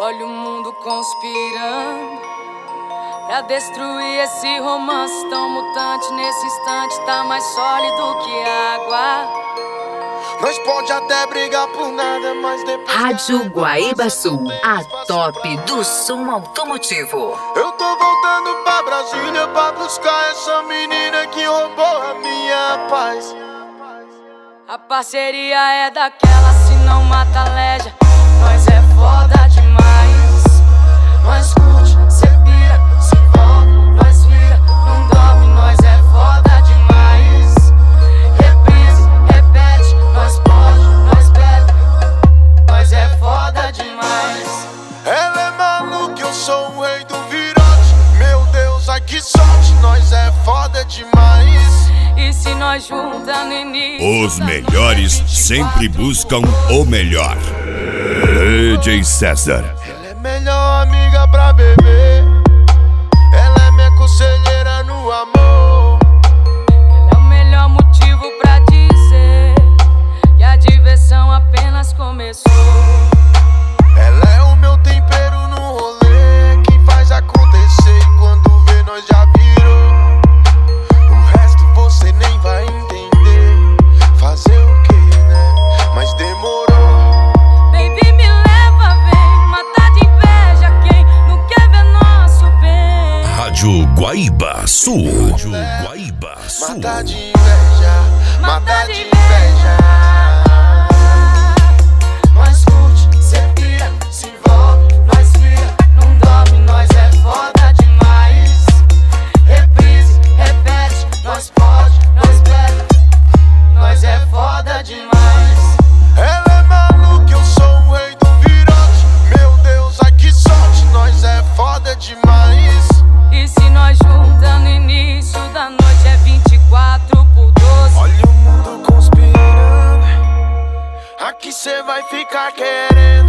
Olha o mundo conspirando pra destruir esse romance tão mutante. Nesse instante tá mais sólido que água. Nós pode até brigar por nada, mas depois... Rádio Guaíba Sul, a top do som automotivo. Eu tô voltando pra Brasília pra buscar essa menina que roubou a minha paz. A parceria é daquela, se não mata leja. Nós é foda demais. Nós curte, cê pira, se envolve, nós vira, não dorme, nós é foda demais. Reprise, repete, nós pode, nós bebe, nós é foda demais. Ela é maluca, eu sou o rei do virote. Meu Deus, ai que sorte, nós é foda demais. E se nós junta no início, os melhores sempre buscam o melhor. DJ César. Ela é melhor amiga pra beber. Ela é minha conselheira no amor. ela é o melhor motivo pra dizer que a diversão apenas começou. Ela é o meu tempero no rolê, quem faz acontecer e quando vê nós já virou. O resto você nem vai entender. Fazer o que, né? Mas demorou. Baby, me leva, vem matar de inveja quem não quer ver nosso bem. Rádio Guaíba Sul. Rádio Guaíba Sul. Matar de inveja, matar de inveja. Nós curte, cê pira, se envolve, nós vira, não dorme, nós é foda demais. Reprise, repete, nós pode, nós bebe, nós é foda demais. Ela é maluca, eu sou o rei do virote. Meu Deus, ai que sorte, nós é foda demais. E se nós junta no início da noite é 24/12. Olha o mundo conspirando, aqui cê vai ficar querendo.